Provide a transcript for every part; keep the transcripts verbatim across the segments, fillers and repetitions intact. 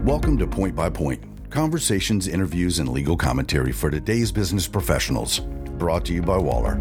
Welcome to Point by Point, conversations, interviews, and legal commentary for today's business professionals. Brought to you by Waller.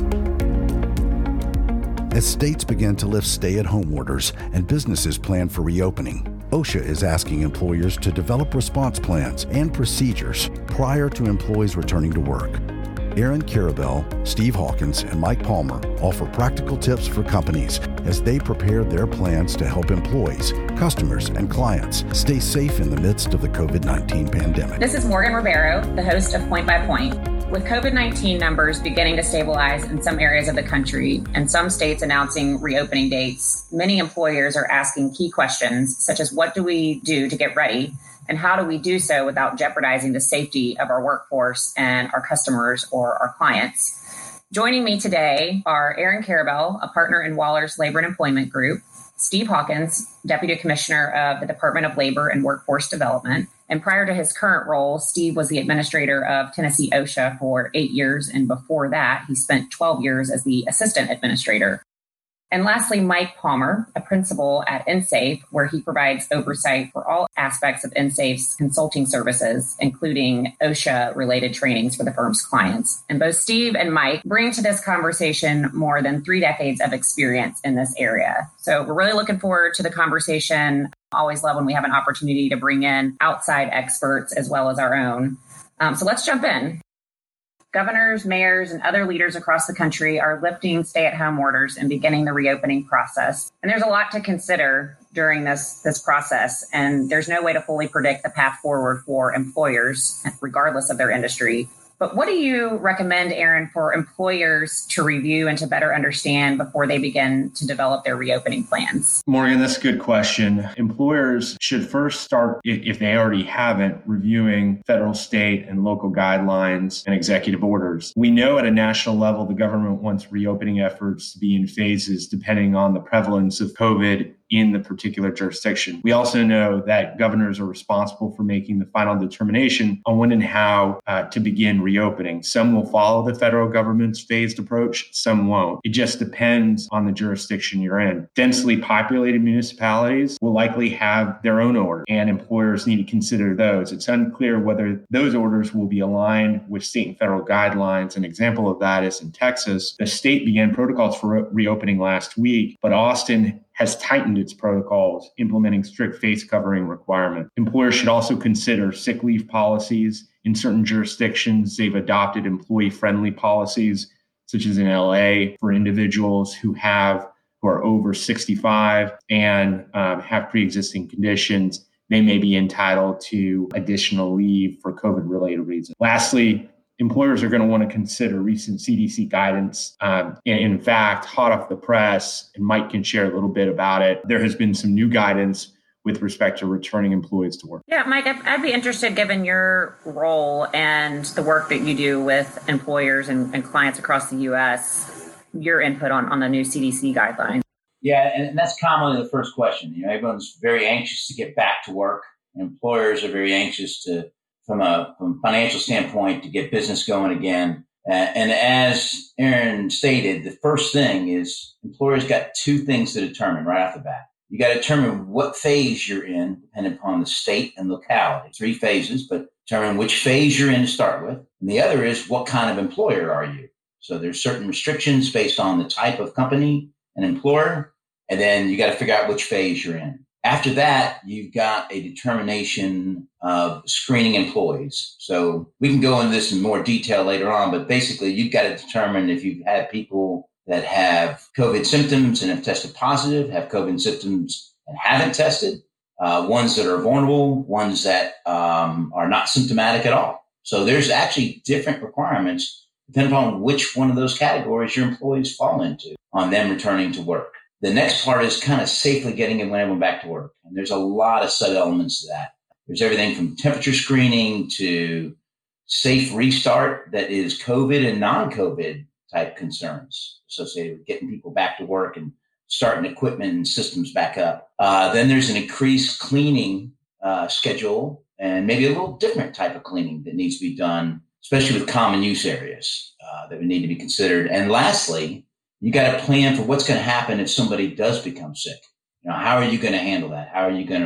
As states begin to lift stay-at-home orders and businesses plan for reopening, OSHA is asking employers to develop response plans and procedures prior to employees returning to work. Aaron Karabell, Steve Hawkins, and Mike Palmer offer practical tips for companies as they prepare their plans to help employees, customers, and clients stay safe in the midst of the covid nineteen pandemic. This is Morgan Ribeiro, the host of Point by Point. With covid nineteen numbers beginning to stabilize in some areas of the country and some states announcing reopening dates, many employers are asking key questions such as what do we do to get ready and how do we do so without jeopardizing the safety of our workforce and our customers or our clients. Joining me today are Aaron Karabell, a partner in Waller's Labor and Employment Group, Steve Hawkins, Deputy Commissioner of the Department of Labor and Workforce Development. And prior to his current role, Steve was the administrator of Tennessee OSHA for eight years. And before that, he spent twelve years as the assistant administrator. And lastly, Mike Palmer, a principal at InSafe, where he provides oversight for all aspects of InSafe's consulting services, including OSHA-related trainings for the firm's clients. And both Steve and Mike bring to this conversation more than three decades of experience in this area. So we're really looking forward to the conversation. Always love when we have an opportunity to bring in outside experts as well as our own. Um, so let's jump in. Governors, mayors, and other leaders across the country are lifting stay-at-home orders and beginning the reopening process. And there's a lot to consider during this, this process, and there's no way to fully predict the path forward for employers, regardless of their industry. But what do you recommend, Aaron, for employers to review and to better understand before they begin to develop their reopening plans? Morgan, that's a good question. Employers should first start, if they already haven't, reviewing federal, state, and local guidelines and executive orders. We know at a national level, the government wants reopening efforts to be in phases depending on the prevalence of COVID in the particular jurisdiction. We also know that governors are responsible for making the final determination on when and how uh, to begin reopening. Some will follow the federal government's phased approach, some won't. It just depends on the jurisdiction you're in. Densely populated municipalities will likely have their own order, and employers need to consider those. It's unclear whether those orders will be aligned with state and federal guidelines. An example of that is in Texas. The state began protocols for re- reopening last week, but Austin has tightened its protocols, implementing strict face covering requirements. Employers should also consider sick leave policies. In certain jurisdictions, they've adopted employee-friendly policies, such as in L A, for individuals who have who are over sixty-five and um, have pre-existing conditions. They may be entitled to additional leave for COVID-related reasons. Lastly, employers are going to want to consider recent C D C guidance. Um, in fact, hot off the press, and Mike can share a little bit about it, there has been some new guidance with respect to returning employees to work. Yeah, Mike, I'd be interested, given your role and the work that you do with employers and, and clients across the U S, your input on, on the new C D C guidelines. Yeah, and that's commonly the first question. You know, everyone's very anxious to get back to work. Employers are very anxious to From a, from a financial standpoint to get business going again. Uh, and as Aaron stated, the first thing is employers got two things to determine right off the bat. You got to determine what phase you're in, depending upon the state and locality. Three phases, but determine which phase you're in to start with. And the other is what kind of employer are you? So there's certain restrictions based on the type of company and employer. And then you got to figure out which phase you're in. After that, you've got a determination of screening employees. So we can go into this in more detail later on, but basically you've got to determine if you've had people that have COVID symptoms and have tested positive, have COVID symptoms and haven't tested, uh, ones that are vulnerable, ones that um, are not symptomatic at all. So there's actually different requirements depending on which one of those categories your employees fall into on them returning to work. The next part is kind of safely getting everyone back to work. And there's a lot of sub-elements to that. There's everything from temperature screening to safe restart that is COVID and non-COVID type concerns associated with getting people back to work and starting equipment and systems back up. Uh, then there's an increased cleaning uh, schedule and maybe a little different type of cleaning that needs to be done, especially with common use areas uh, that would need to be considered. And lastly, you got to plan for what's going to happen if somebody does become sick. You know, how are you going to handle that? How are you going to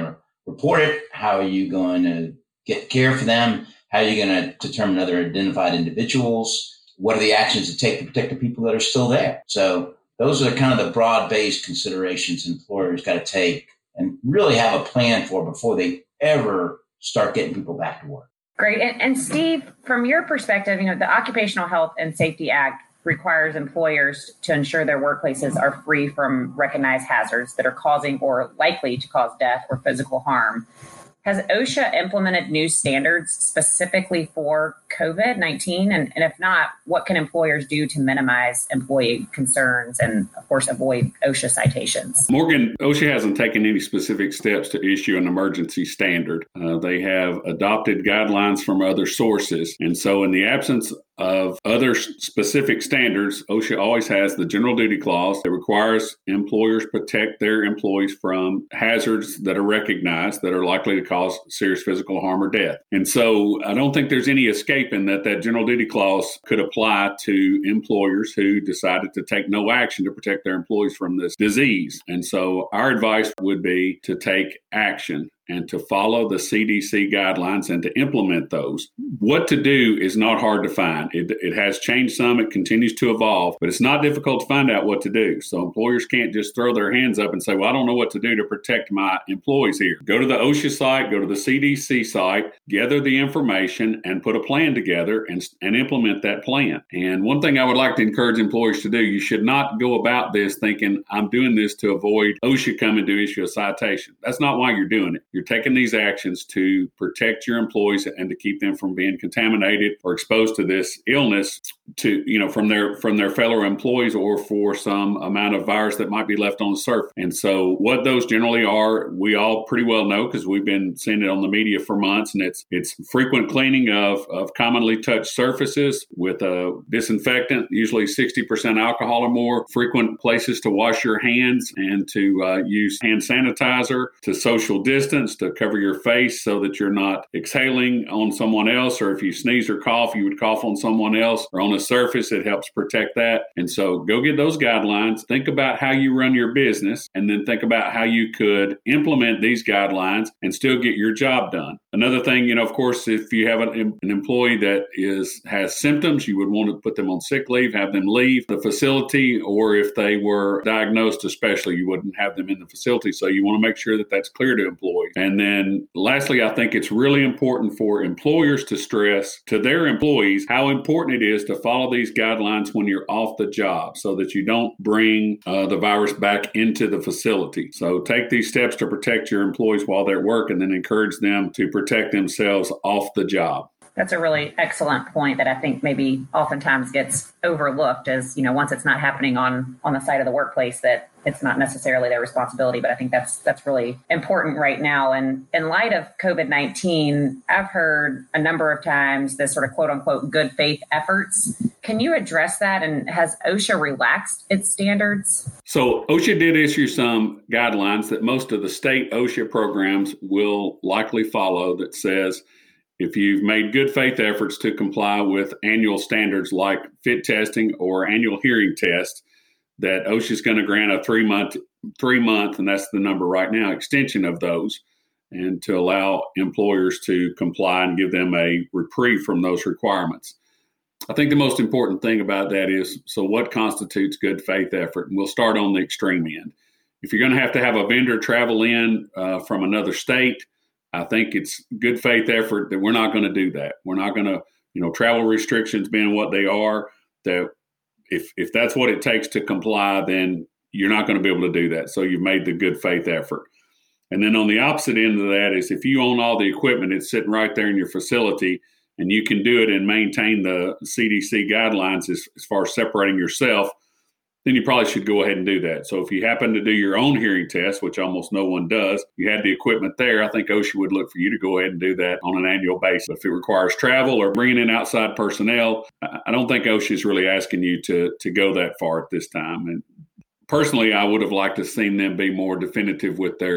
report it? How are you going to get care for them? How are you going to determine other identified individuals? What are the actions to take to protect the people that are still there? So those are kind of the broad-based considerations employers got to take and really have a plan for before they ever start getting people back to work. Great. And, and Steve, from your perspective, you know, the Occupational Health and Safety Act requires employers to ensure their workplaces are free from recognized hazards that are causing or likely to cause death or physical harm. Has OSHA implemented new standards specifically for COVID nineteen? And, and if not, what can employers do to minimize employee concerns and, of course, avoid OSHA citations? Morgan, OSHA hasn't taken any specific steps to issue an emergency standard. Uh, they have adopted guidelines from other sources. And so in the absence of other specific standards, OSHA always has the general duty clause that requires employers protect their employees from hazards that are recognized that are likely to cause serious physical harm or death. And so I don't think there's any escape in that that general duty clause could apply to employers who decided to take no action to protect their employees from this disease. And so our advice would be to take action and to follow the C D C guidelines and to implement those. What to do is not hard to find. It, it has changed some. It continues to evolve, but it's not difficult to find out what to do. So employers can't just throw their hands up and say, well, I don't know what to do to protect my employees here. Go to the OSHA site, go to the C D C site, gather the information and put a plan together and, and implement that plan. And one thing I would like to encourage employers to do, you should not go about this thinking, I'm doing this to avoid OSHA coming to issue a citation. That's not why you're doing it. You're taking these actions to protect your employees and to keep them from being contaminated or exposed to this illness to, you know, from their from their fellow employees or for some amount of virus that might be left on the surface. And so what those generally are, we all pretty well know because we've been seeing it on the media for months, and it's it's frequent cleaning of, of commonly touched surfaces with a disinfectant, usually sixty percent alcohol or more, frequent places to wash your hands and to uh, use hand sanitizer, to social distance, to cover your face so that you're not exhaling on someone else, or if you sneeze or cough, you would cough on someone else or on a surface. It helps protect that. And so go get those guidelines. Think about how you run your business, and then think about how you could implement these guidelines and still get your job done. Another thing, you know, of course, if you have an, an employee that is has symptoms, you would want to put them on sick leave, have them leave the facility, or if they were diagnosed especially, you wouldn't have them in the facility. So you want to make sure that that's clear to employees. And then lastly, I think it's really important for employers to stress to their employees how important it is to follow these guidelines when you're off the job so that you don't bring uh, the virus back into the facility. So take these steps to protect your employees while they're at work, and then encourage them to protect themselves off the job. That's a really excellent point that I think maybe oftentimes gets overlooked as, you know, once it's not happening on, on the side of the workplace, that it's not necessarily their responsibility. But I think that's that's really important right now. And in light of COVID nineteen, I've heard a number of times this sort of quote unquote good faith efforts. Can you address that? And has OSHA relaxed its standards? So OSHA did issue some guidelines that most of the state OSHA programs will likely follow that says, if you've made good faith efforts to comply with annual standards like fit testing or annual hearing tests, that OSHA is going to grant a three month, three month, and that's the number right now, extension of those, and to allow employers to comply and give them a reprieve from those requirements. I think the most important thing about that is, so what constitutes good faith effort? And we'll start on the extreme end. If you're going to have to have a vendor travel in uh, from another state, I think it's good faith effort that we're not going to do that. We're not going to, you know, travel restrictions being what they are, that if if that's what it takes to comply, then you're not going to be able to do that. So you've made the good faith effort. And then on the opposite end of that is if you own all the equipment, it's sitting right there in your facility, and you can do it and maintain the C D C guidelines as, as far as separating yourself, then you probably should go ahead and do that. So if you happen to do your own hearing test, which almost no one does, you had the equipment there, I think OSHA would look for you to go ahead and do that on an annual basis. If it requires travel or bringing in outside personnel, I don't think OSHA is really asking you to, to go that far at this time. And personally, I would have liked to have seen them be more definitive with their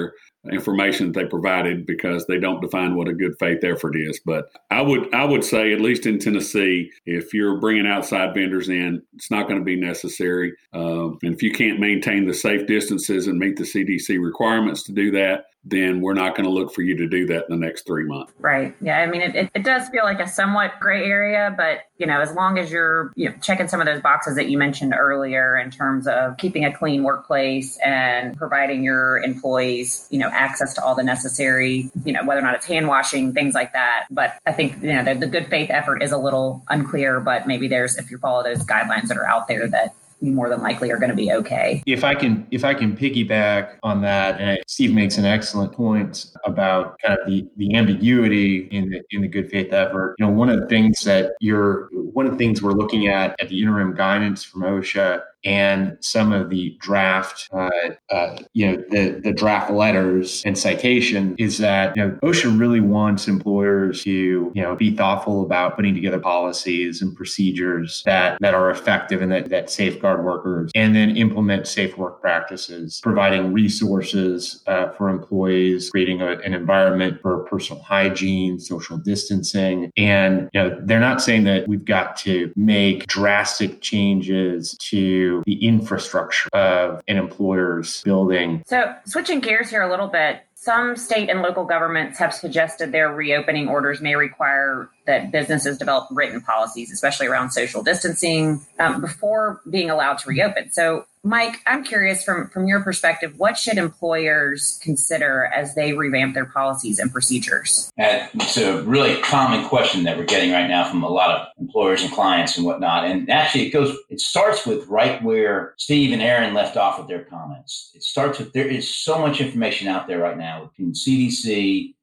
information that they provided because they don't define what a good faith effort is. But I would I would say, at least in Tennessee, if you're bringing outside vendors in, it's not going to be necessary. Uh, and if you can't maintain the safe distances and meet the C D C requirements to do that, then we're not going to look for you to do that in the next three months. Right. Yeah. I mean, it, it, it does feel like a somewhat gray area, but, you know, as long as you're you know, checking some of those boxes that you mentioned earlier in terms of keeping a clean workplace and providing your employees, you know, access to all the necessary, you know, whether or not it's hand washing, things like that. But I think, you know, the, the good faith effort is a little unclear, but maybe there's, if you follow those guidelines that are out there, that you more than likely are going to be okay. If I can, if I can piggyback on that, and Steve makes an excellent point about kind of the, the ambiguity in the in the good faith effort. You know, one of the things that you're, one of the things we're looking at at the interim guidance from OSHA and some of the draft, uh, uh, you know, the, the draft letters and citation is that, you know, OSHA really wants employers to, you know, be thoughtful about putting together policies and procedures that, that are effective and that, that safeguard workers, and then implement safe work practices, providing resources uh, for employees, creating a, an environment for personal hygiene, social distancing. And, you know, they're not saying that we've got to make drastic changes to the infrastructure of an employer's building. So switching gears here a little bit, some state and local governments have suggested their reopening orders may require that businesses develop written policies, especially around social distancing, um, before being allowed to reopen. So, Mike, I'm curious from, from your perspective, what should employers consider as they revamp their policies and procedures? Uh, it's a really common question that we're getting right now from a lot of employers and clients and whatnot. And actually, it goes, it starts with right where Steve and Aaron left off with their comments. It starts with, there is so much information out there right now between C D C,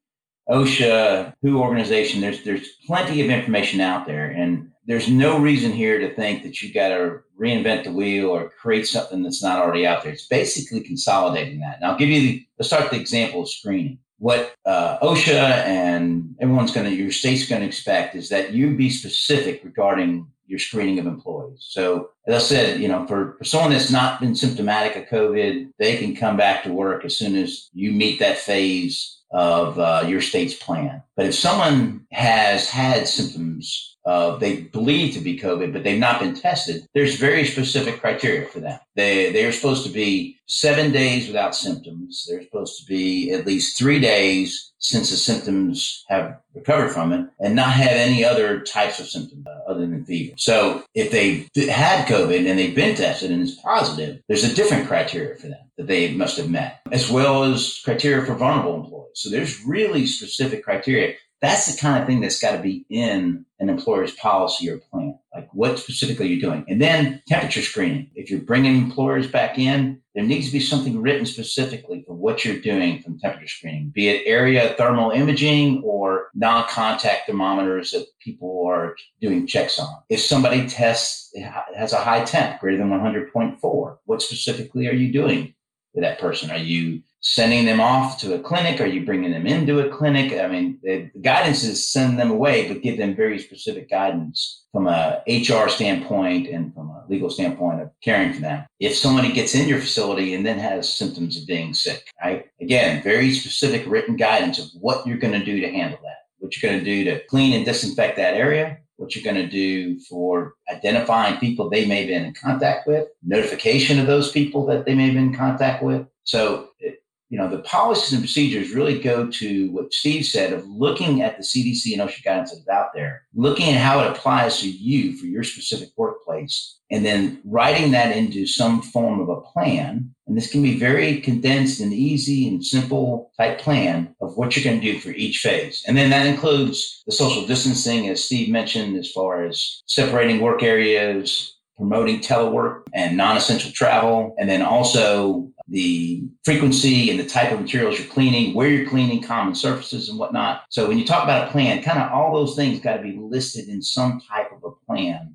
OSHA, W H O organization. There's there's plenty of information out there, and there's no reason here to think that you got to reinvent the wheel or create something that's not already out there. It's basically consolidating that. And I'll give you the, let's start with the example of screening. What uh, OSHA and everyone's going to, your state's going to expect is that you be specific regarding your screening of employees. So as I said, you know, for, for someone that's not been symptomatic of COVID, they can come back to work as soon as you meet that phase of uh, your state's plan. But if someone has had symptoms uh, they believe to be COVID, but they've not been tested, there's very specific criteria for them. They, they're supposed to be seven days without symptoms. They're supposed to be at least three days since the symptoms have recovered from it and not have any other types of symptoms uh, other than fever. So if they had COVID and they've been tested and it's positive, there's a different criteria for them that they must have met, as well as criteria for vulnerable employees. So there's really specific criteria. That's the kind of thing that's got to be in an employer's policy or plan. Like, what specifically are you doing? And then temperature screening. If you're bringing employers back in, there needs to be something written specifically for what you're doing from temperature screening, be it area thermal imaging or non-contact thermometers that people are doing checks on. If somebody tests, has a high temp, greater than one hundred point four, what specifically are you doing with that person? Are you sending them off to a clinic? Are you bringing them into a clinic? I mean, the guidance is send them away, but give them very specific guidance from a H R standpoint and from a legal standpoint of caring for them. If somebody gets in your facility and then has symptoms of being sick, right? Again, very specific written guidance of what you're going to do to handle that, what you're going to do to clean and disinfect that area, what you're going to do for identifying people they may have been in contact with, notification of those people that they may have been in contact with. So, it, you know, the policies and procedures really go to what Steve said of looking at the C D C and OSHA guidance that's out there, looking at how it applies to you for your specific workplace, and then writing that into some form of a plan. And this can be very condensed and easy and simple type plan of what you're going to do for each phase. And then that includes the social distancing, as Steve mentioned, as far as separating work areas, promoting telework and non-essential travel, and then also the frequency and the type of materials you're cleaning, where you're cleaning, common surfaces and whatnot. So when you talk about a plan, kind of all those things got to be listed in some type of a plan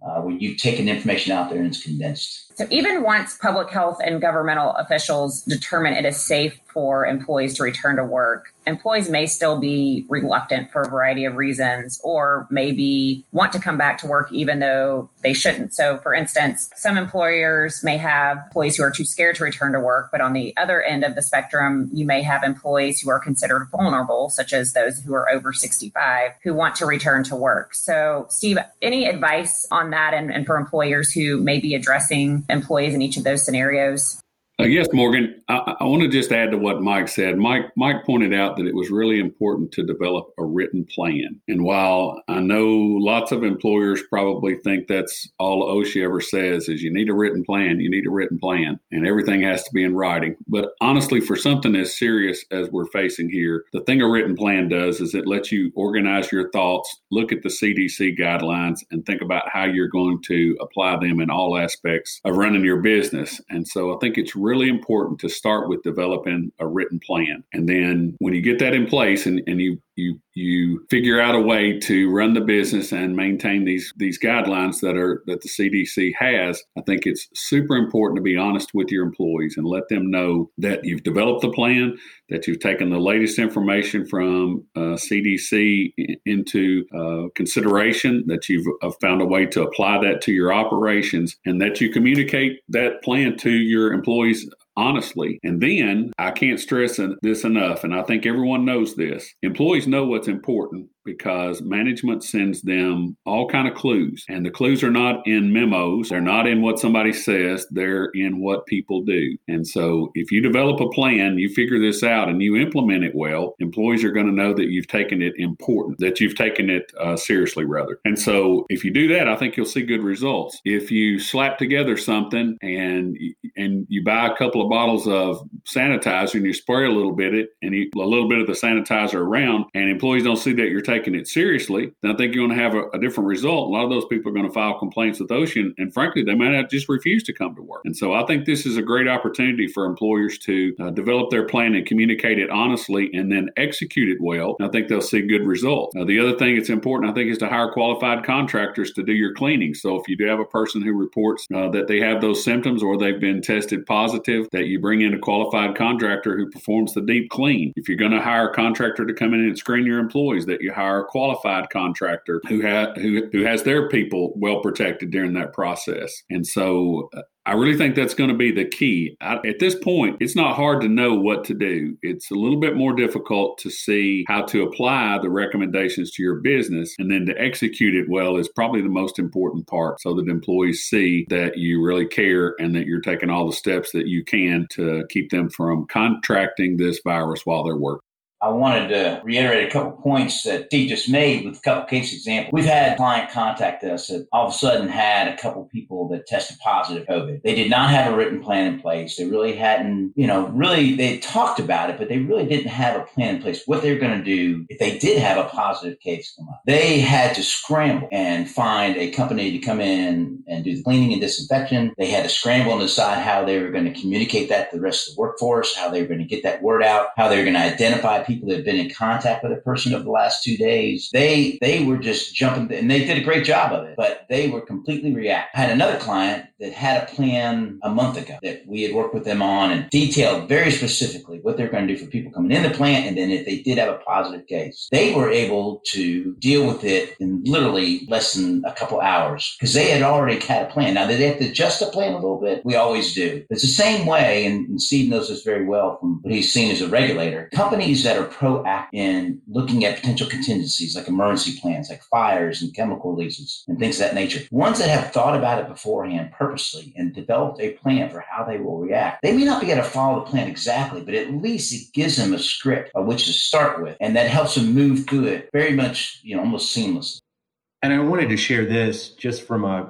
uh, where you've taken information out there and it's condensed. So even once public health and governmental officials determine it is safe for employees to return to work, employees may still be reluctant for a variety of reasons, or maybe want to come back to work even though they shouldn't. So for instance, some employers may have employees who are too scared to return to work, but on the other end of the spectrum, you may have employees who are considered vulnerable, such as those who are over sixty-five, who want to return to work. So Steve, any advice on that and, and for employers who may be addressing employees in each of those scenarios? Uh, yes, Morgan, I, I want to just add to what Mike said. Mike Mike pointed out that it was really important to develop a written plan. And while I know lots of employers probably think that's all OSHA ever says is you need a written plan, you need a written plan, and everything has to be in writing. But honestly, for something as serious as we're facing here, the thing a written plan does is it lets you organize your thoughts, look at the C D C guidelines, and think about how you're going to apply them in all aspects of running your business. And so I think it's really important to start with developing a written plan. And then when you get that in place and, and you you you figure out a way to run the business and maintain these these guidelines that are that the C D C has, I think it's super important to be honest with your employees and let them know that you've developed the plan, that you've taken the latest information from uh, C D C into uh, consideration, that you've uh, found a way to apply that to your operations, and that you communicate that plan to your employees honestly. And then I can't stress this enough, and I think everyone knows this. Employees know what's important because management sends them all kind of clues. And the clues are not in memos. They're not in what somebody says. They're in what people do. And so if you develop a plan, you figure this out and you implement it well, employees are going to know that you've taken it important, that you've taken it uh, seriously rather. And so if you do that, I think you'll see good results. If you slap together something and and you buy a couple of bottles of sanitizer and you spray a little bit it and you, a little bit of the sanitizer around, and employees don't see that you're taking it seriously, then I think you're going to have a, a different result. A lot of those people are going to file complaints with OSHA, and, and frankly, they might have just refuse to come to work. And so I think this is a great opportunity for employers to uh, develop their plan and communicate it honestly and then execute it well. And I think they'll see good results. Now, the other thing that's important, I think, is to hire qualified contractors to do your cleaning. So if you do have a person who reports uh, that they have those symptoms or they've been tested positive, that you bring in a qualified contractor who performs the deep clean. If you're going to hire a contractor to come in and screen your employees, that you hire a qualified contractor who, ha- who, who has their people well protected during that process. And so uh, I really think that's going to be the key. I, at this point, it's not hard to know what to do. It's a little bit more difficult to see how to apply the recommendations to your business, and then to execute it well is probably the most important part, so that employees see that you really care and that you're taking all the steps that you can to keep them from contracting this virus while they're working. I wanted to reiterate a couple points that Steve just made with a couple case examples. We've had a client contact us that all of a sudden had a couple people that tested positive COVID. They did not have a written plan in place. They really hadn't, you know, really, they talked about it, but they really didn't have a plan in place. What they were going to do if they did have a positive case come up. They had to scramble and find a company to come in and do the cleaning and disinfection. They had to scramble and decide how they were going to communicate that to the rest of the workforce, how they were going to get that word out, how they were going to identify people that had been in contact with a person over the last two days. They they were just jumping, and they did a great job of it, but they were completely reactive. I had another client that had a plan a month ago that we had worked with them on and detailed very specifically what they're going to do for people coming in the plant. And then if they did have a positive case, they were able to deal with it in literally less than a couple hours because they had already had a plan. Now, did they have to adjust the plan a little bit? We always do. It's the same way, and, and Steve knows this very well from what he's seen as a regulator. Companies that are proactive in looking at potential contingencies like emergency plans, like fires and chemical releases and things of that nature, ones that have thought about it beforehand purposely and developed a plan for how they will react. They may not be able to follow the plan exactly, but at least it gives them a script of which to start with, and that helps them move through it very much, you know, almost seamlessly. And I wanted to share this just from a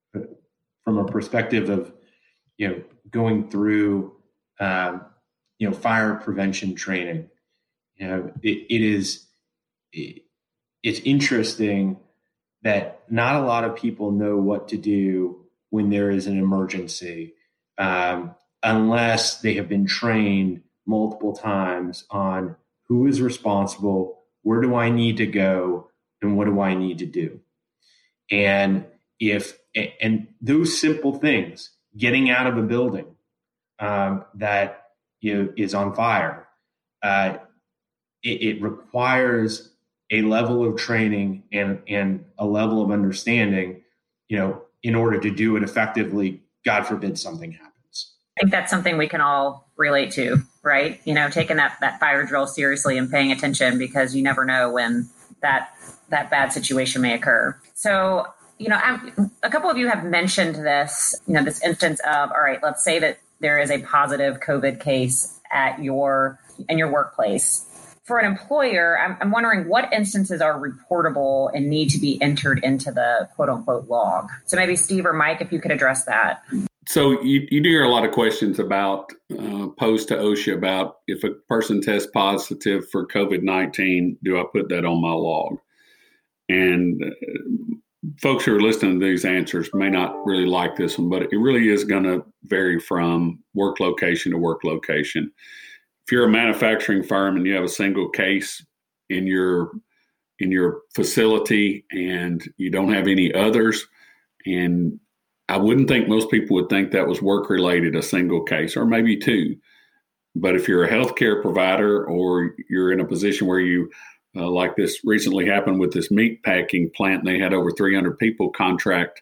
from a perspective of, you know, going through, um, you know, fire prevention training. You know, it, it is it, it's interesting that not a lot of people know what to do when there is an emergency, um, unless they have been trained multiple times on who is responsible, where do I need to go, and what do I need to do. And if, and those simple things, getting out of a building um, that you know, is on fire, uh, it, it requires a level of training and, and a level of understanding, you know, in order to do it effectively. God forbid something happens. I think that's something we can all relate to, right? You know, taking that, that fire drill seriously and paying attention, because you never know when that that bad situation may occur. So, you know, I'm, a couple of you have mentioned this, you know, this instance of, all right, let's say that there is a positive COVID case at your in your workplace. For an employer, I'm, I'm wondering what instances are reportable and need to be entered into the quote unquote log. So maybe Steve or Mike, if you could address that. So you, you do hear a lot of questions about uh, posed to OSHA about if a person tests positive for COVID nineteen, do I put that on my log? And uh, folks who are listening to these answers may not really like this one, but it really is going to vary from work location to work location. If you're a manufacturing firm and you have a single case in your in your facility and you don't have any others, and I wouldn't think most people would think that was work-related, a single case, or maybe two. But if you're a healthcare provider or you're in a position where you, uh, like this recently happened with this meat packing plant, and they had over three hundred people contract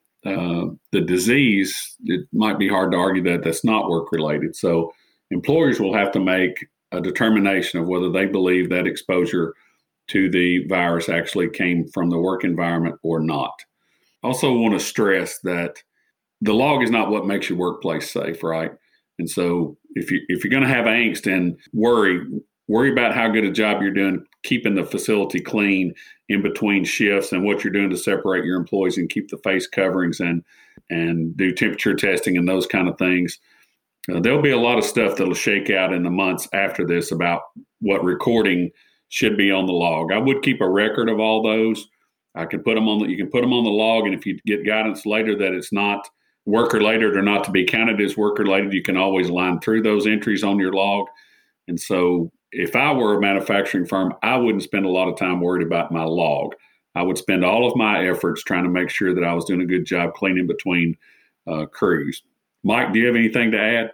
uh, the disease, it might be hard to argue that that's not work-related. So employers will have to make a determination of whether they believe that exposure to the virus actually came from the work environment or not. Also want to stress that the log is not what makes your workplace safe, right? And so if you if you're going to have angst and worry, worry about how good a job you're doing keeping the facility clean in between shifts and what you're doing to separate your employees and keep the face coverings and and do temperature testing and those kind of things. Uh, there'll be a lot of stuff that'll shake out in the months after this about what recording should be on the log. I would keep a record of all those. I can put them on the, you can put them on the log, and if you get guidance later that it's not work-related or not to be counted as work-related, you can always line through those entries on your log. And so if I were a manufacturing firm, I wouldn't spend a lot of time worried about my log. I would spend all of my efforts trying to make sure that I was doing a good job cleaning between uh, crews. Mike, do you have anything to add?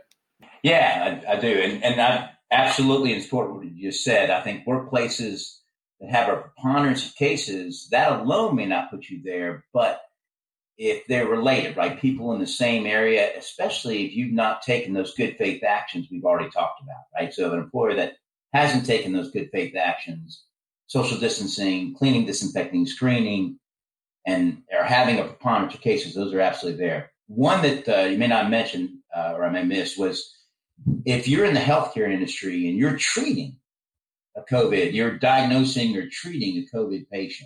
Yeah, I, I do. And, and I absolutely in support of what you just said. I think workplaces that have a preponderance of cases, that alone may not put you there. But if they're related, right, people in the same area, especially if you've not taken those good faith actions we've already talked about, right? So an employer that hasn't taken those good faith actions, social distancing, cleaning, disinfecting, screening, and are having a preponderance of cases, those are absolutely there. One that uh, you may not mention uh, or I may miss was if you're in the healthcare industry and you're treating a COVID, you're diagnosing or treating a COVID patient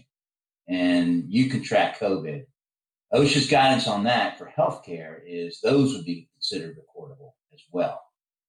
and you contract COVID, OSHA's guidance on that for healthcare is those would be considered recordable as well.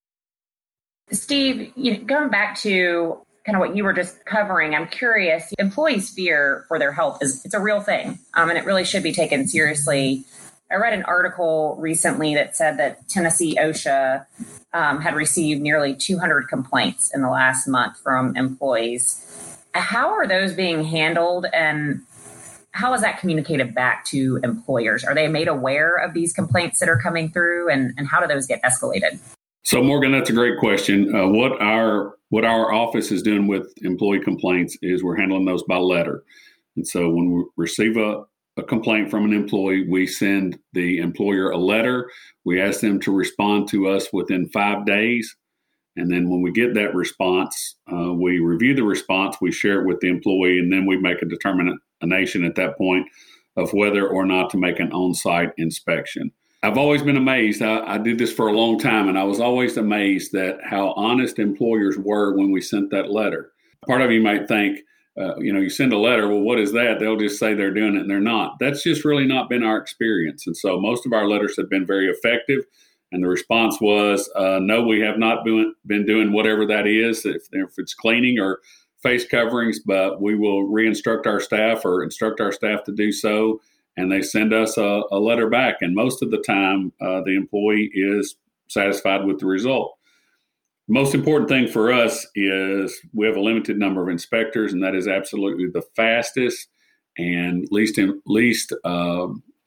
Steve, you know, going back to kind of what you were just covering, I'm curious, employees' fear for their health is it's a real thing, um, and it really should be taken seriously. I read an article recently that said that Tennessee OSHA um, had received nearly two hundred complaints in the last month from employees. How are those being handled, and how is that communicated back to employers? Are they made aware of these complaints that are coming through, and, and how do those get escalated? So, Morgan, that's a great question. Uh, what our what our office is doing with employee complaints is we're handling those by letter. And so when we receive a a complaint from an employee, we send the employer a letter. We ask them to respond to us within five days. And then when we get that response, uh, we review the response, we share it with the employee, and then we make a determination at that point of whether or not to make an on-site inspection. I've always been amazed. I, I did this for a long time, and I was always amazed at how honest employers were when we sent that letter. Part of you might think, Uh, you know, you send a letter, well, what is that? They'll just say they're doing it and they're not. That's just really not been our experience. And so most of our letters have been very effective. And the response was, uh, no, we have not been, been doing whatever that is, if, if it's cleaning or face coverings, but we will re-instruct our staff or instruct our staff to do so. And they send us a, a letter back. And most of the time, uh, the employee is satisfied with the result. Most important thing for us is we have a limited number of inspectors, and that is absolutely the fastest and least least uh,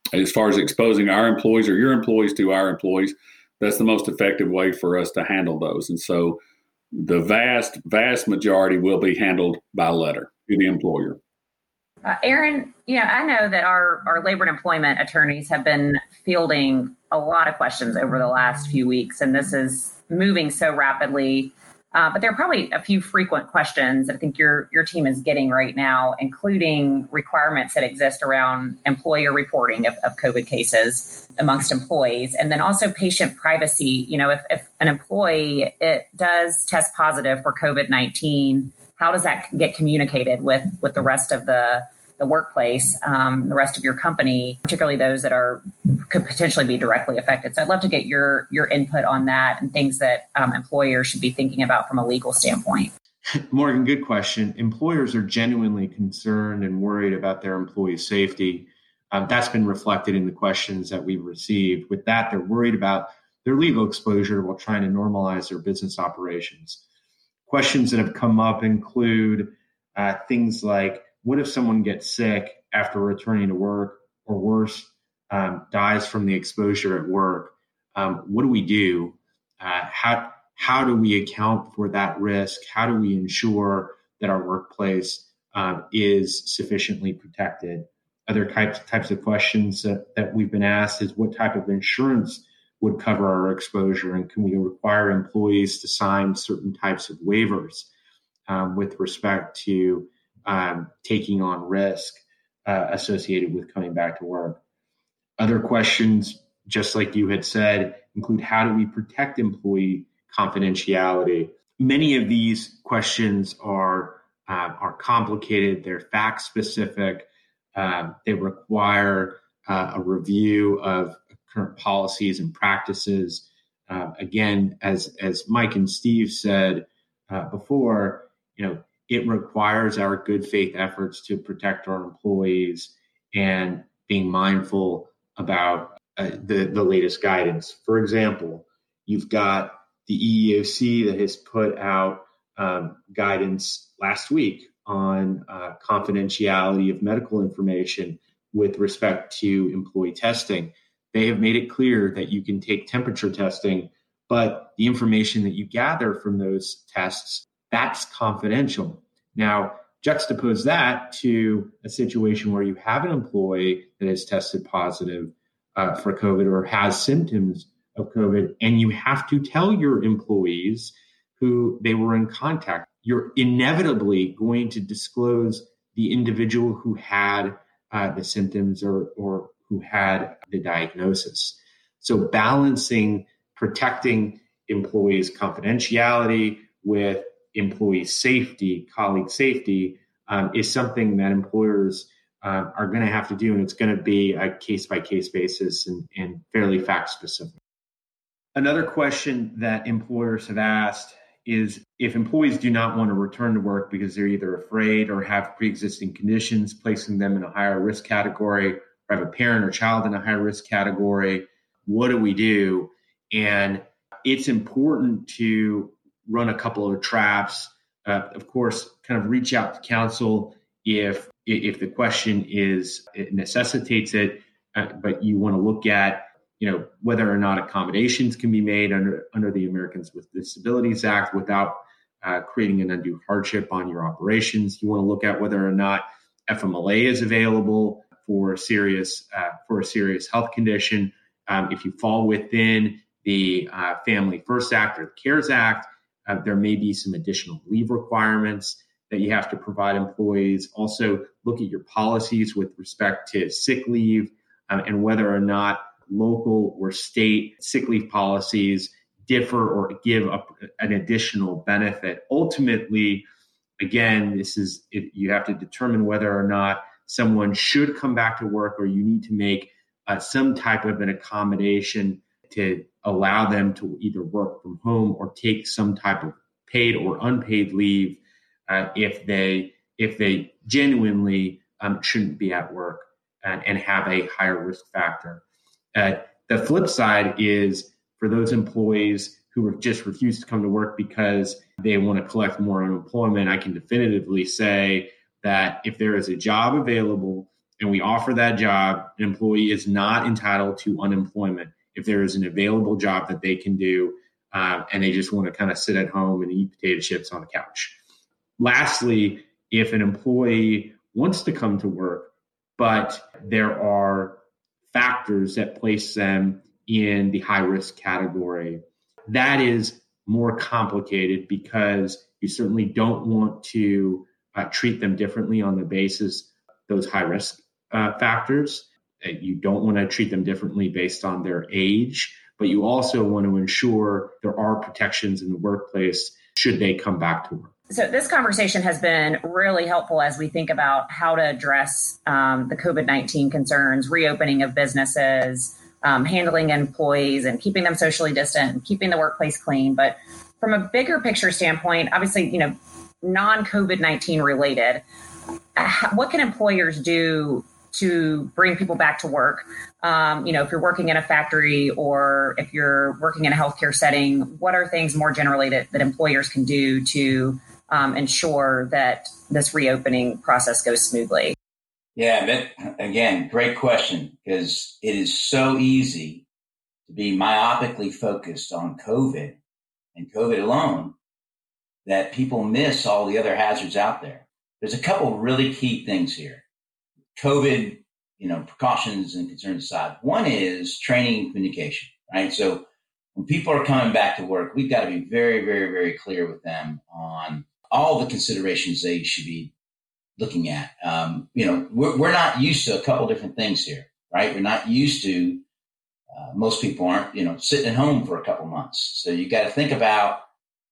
as far as exposing our employees or your employees to our employees, that's the most effective way for us to handle those. And so the vast, vast majority will be handled by letter to the employer. Uh, Aaron, you know, I know that our, our labor and employment attorneys have been fielding a lot of questions over the last few weeks, and this is moving so rapidly. Uh, but there are probably a few frequent questions that I think your your team is getting right now, including requirements that exist around employer reporting of, of COVID cases amongst employees, and then also patient privacy. You know, if, if an employee it does test positive for COVID nineteen, how does that get communicated with, with the rest of the, the workplace, um, the rest of your company, particularly those that are could potentially be directly affected? So I'd love to get your your input on that and things that um, employers should be thinking about from a legal standpoint. Morgan, good question. Employers are genuinely concerned and worried about their employees' safety. Um, that's been reflected in the questions that we've received. With that, they're worried about their legal exposure while trying to normalize their business operations. Questions that have come up include uh, things like, what if someone gets sick after returning to work, or worse, um, dies from the exposure at work? Um, what do we do? Uh, how how do we account for that risk? How do we ensure that our workplace um, is sufficiently protected? Other types types of questions that, that we've been asked is, what type of insurance would cover our exposure, and can we require employees to sign certain types of waivers um, with respect to um, taking on risk uh, associated with coming back to work? Other questions, just like you had said, include, how do we protect employee confidentiality? Many of these questions are uh, are complicated. They're fact specific. Uh, they require uh, a review of current policies and practices. Uh, again, as as Mike and Steve said uh, before, you know, it requires our good faith efforts to protect our employees and being mindful about uh, the the latest guidance. For example, you've got the E E O C that has put out um, guidance last week on uh, confidentiality of medical information with respect to employee testing. They have made it clear that you can take temperature testing, but the information that you gather from those tests, that's confidential. Now, juxtapose that to a situation where you have an employee that has tested positive uh, for COVID or has symptoms of COVID, and you have to tell your employees who they were in contact. You're inevitably going to disclose the individual who had uh, the symptoms or, or who had the diagnosis. So balancing protecting employees' confidentiality with employee safety, colleague safety, um, is something that employers uh, are going to have to do, and it's going to be a case-by-case basis and, and fairly fact-specific. Another question that employers have asked is, if employees do not want to return to work because they're either afraid or have pre-existing conditions placing them in a higher risk category, or have a parent or child in a high risk category, what do we do? And it's important to run a couple of traps. Uh, of course, kind of reach out to counsel if if the question is it necessitates it, uh, but you want to look at, you know, whether or not accommodations can be made under under the Americans with Disabilities Act without uh, creating an undue hardship on your operations. You want to look at whether or not F M L A is available for a serious uh, for a serious health condition. Um, if you fall within the uh, Family First Act or the CARES Act, uh, there may be some additional leave requirements that you have to provide employees. Also, look at your policies with respect to sick leave um, and whether or not local or state sick leave policies differ or give up an additional benefit. Ultimately, again, this is it, you have to determine whether or not someone should come back to work, or you need to make uh, some type of an accommodation to allow them to either work from home or take some type of paid or unpaid leave uh, if they if they genuinely um, shouldn't be at work and, and have a higher risk factor. Uh, the flip side is for those employees who have just refused to come to work because they want to collect more unemployment. I can definitively say that if there is a job available and we offer that job, an employee is not entitled to unemployment if there is an available job that they can do, uh, and they just want to kind of sit at home and eat potato chips on the couch. Lastly, if an employee wants to come to work, but there are factors that place them in the high risk category, that is more complicated because you certainly don't want to uh, treat them differently on the basis of those high risk uh, factors. Uh, you don't want to treat them differently based on their age, but you also want to ensure there are protections in the workplace should they come back to work. So this conversation has been really helpful as we think about how to address um, the COVID nineteen concerns, reopening of businesses, um, handling employees and keeping them socially distant and keeping the workplace clean. But from a bigger picture standpoint, obviously, you know, non-COVID nineteen related, what can employers do to bring people back to work? Um, you know, if you're working in a factory or if you're working in a healthcare setting, what are things more generally that, that employers can do to um, ensure that this reopening process goes smoothly? Yeah, that, again, great question, because it is so easy to be myopically focused on COVID and COVID alone that people miss all the other hazards out there. There's a couple really key things here. COVID, you know, precautions and concerns aside. One is training and communication, right? So when people are coming back to work, we've got to be very, very, very clear with them on all the considerations they should be looking at. Um, you know, we're, we're not used to a couple different things here, right? We're not used to, uh, most people aren't, you know, sitting at home for a couple months. So you got to think about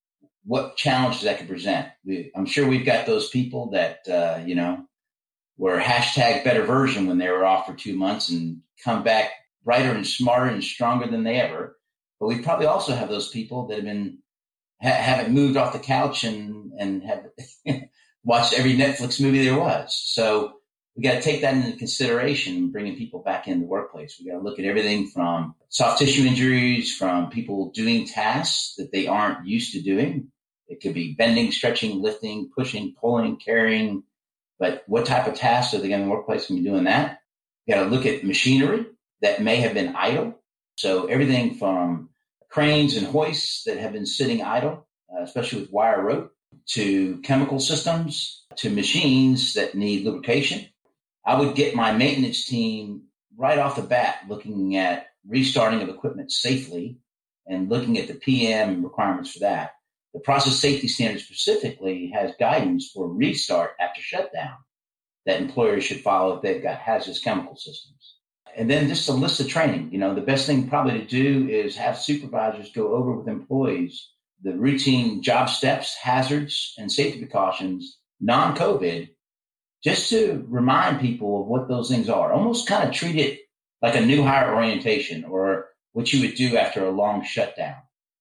what challenges that could present. We, I'm sure we've got those people that, uh, you know, were hashtag better version when they were off for two months and come back brighter and smarter and stronger than they ever. But we probably also have those people that have been, ha- haven't moved off the couch and, and have watched every Netflix movie there was. So we got to take that into consideration, bringing people back in the workplace. We got to look at everything from soft tissue injuries, from people doing tasks that they aren't used to doing. It could be bending, stretching, lifting, pushing, pulling, carrying. But what type of tasks are they going to workplace going to be doing that? You got to look at machinery that may have been idle. So everything from cranes and hoists that have been sitting idle, uh, especially with wire rope, to chemical systems, to machines that need lubrication. I would get my maintenance team right off the bat looking at restarting of equipment safely and looking at the P M requirements for that. The process safety standard specifically has guidance for restart after shutdown that employers should follow if they've got hazardous chemical systems. And then just a list of training. You know, the best thing probably to do is have supervisors go over with employees the routine job steps, hazards, and safety precautions, non-COVID, just to remind people of what those things are. Almost kind of treat it like a new hire orientation or what you would do after a long shutdown.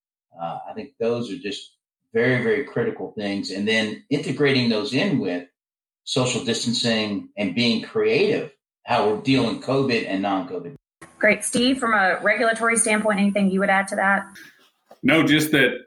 Uh, I think those are just very, very critical things. And then integrating those in with social distancing and being creative, how we're dealing COVID and non-COVID. Great. Steve, from a regulatory standpoint, anything you would add to that? No, just that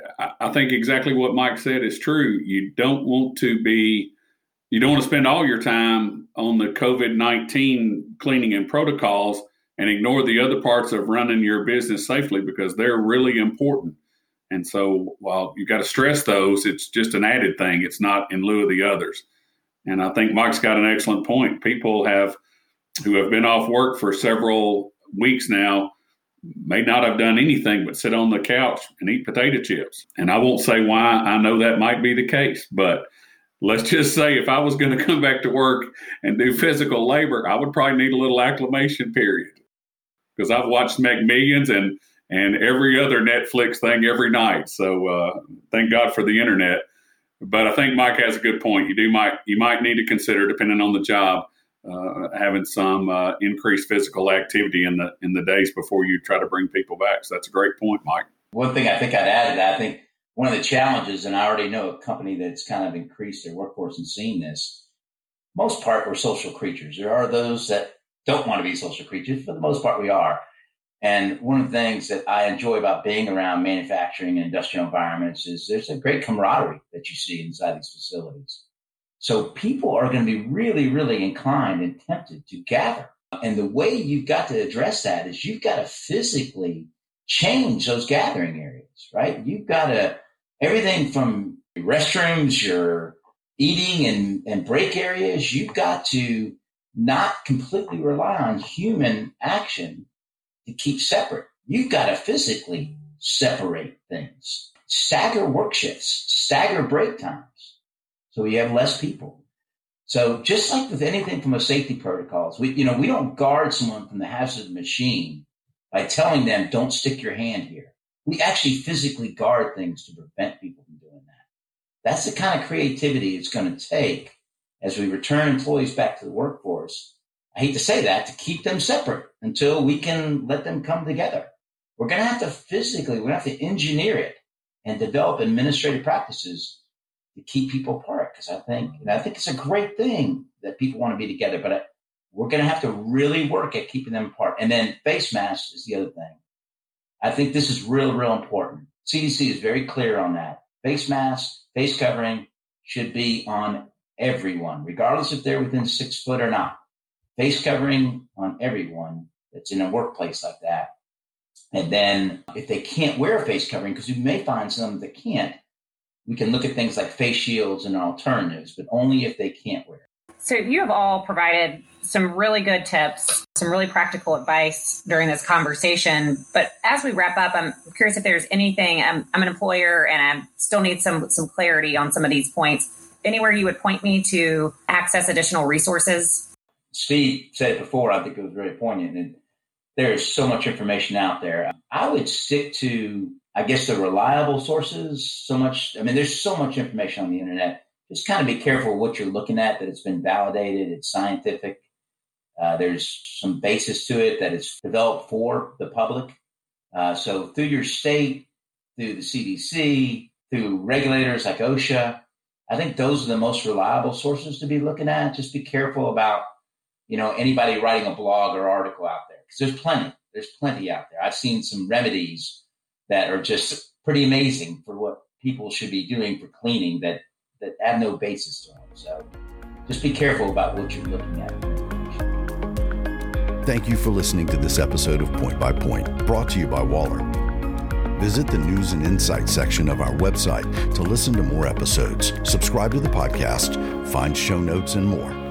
I think exactly what Mike said is true. You don't want to be, you don't want to spend all your time on the COVID nineteen cleaning and protocols and ignore the other parts of running your business safely because they're really important. And so while you got to stress those, it's just an added thing. It's not in lieu of the others. And I think Mike's got an excellent point. People have who have been off work for several weeks now may not have done anything but sit on the couch and eat potato chips. And I won't say why I know that might be the case, but let's just say if I was going to come back to work and do physical labor, I would probably need a little acclimation period because I've watched McMillions and and every other Netflix thing every night. So uh, thank God for the internet. But I think Mike has a good point. You do might you might need to consider, depending on the job, uh, having some uh, increased physical activity in the in the days before you try to bring people back. So that's a great point, Mike. One thing I think I'd add to that, I think one of the challenges, and I already know a company that's kind of increased their workforce and seen this, most part we're social creatures. There are those that don't want to be social creatures. For the most part, we are. And one of the things that I enjoy about being around manufacturing and industrial environments is there's a great camaraderie that you see inside these facilities. So people are going to be really, really inclined and tempted to gather. And the way you've got to address that is you've got to physically change those gathering areas, right? You've got to, everything from restrooms, your eating and, and break areas, you've got to not completely rely on human action to keep separate. You've got to physically separate things, stagger work shifts, stagger break times, so you have less people. So just like with anything from a safety protocols, we, you know, we don't guard someone from the hazard of the machine by telling them, don't stick your hand here. We actually physically guard things to prevent people from doing that. That's the kind of creativity it's going to take as we return employees back to the workforce. I hate to say that, to keep them separate until we can let them come together. We're going to have to physically, we're going to have to engineer it and develop administrative practices to keep people apart. Because I think, and I think it's a great thing that people want to be together, but I, we're going to have to really work at keeping them apart. And then face masks is the other thing. I think this is real, real important. C D C is very clear on that. Face masks, face covering should be on everyone, regardless if they're within six foot or not. Face covering on everyone that's in a workplace like that. And then if they can't wear a face covering, because we may find some that can't, we can look at things like face shields and alternatives, but only if they can't wear it. So you have all provided some really good tips, some really practical advice during this conversation. But as we wrap up, I'm curious if there's anything, I'm, I'm an employer and I still need some, some clarity on some of these points. Anywhere you would point me to access additional resources? Steve said it before, I think it was very poignant. And there is so much information out there. I would stick to, I guess, the reliable sources. So much, I mean, there's so much information on the internet. Just kind of be careful what you're looking at, that it's been validated, it's scientific. Uh, there's some basis to it that it's developed for the public. Uh, so through your state, through the C D C, through regulators like OSHA, I think those are the most reliable sources to be looking at. Just be careful about, you know, anybody writing a blog or article out there, because there's plenty. There's plenty out there. I've seen some remedies that are just pretty amazing for what people should be doing for cleaning that, that have no basis to them. So just be careful about what you're looking at. Thank you for listening to this episode of Point by Point, brought to you by Waller. Visit the News and Insights section of our website to listen to more episodes, subscribe to the podcast, find show notes, and more.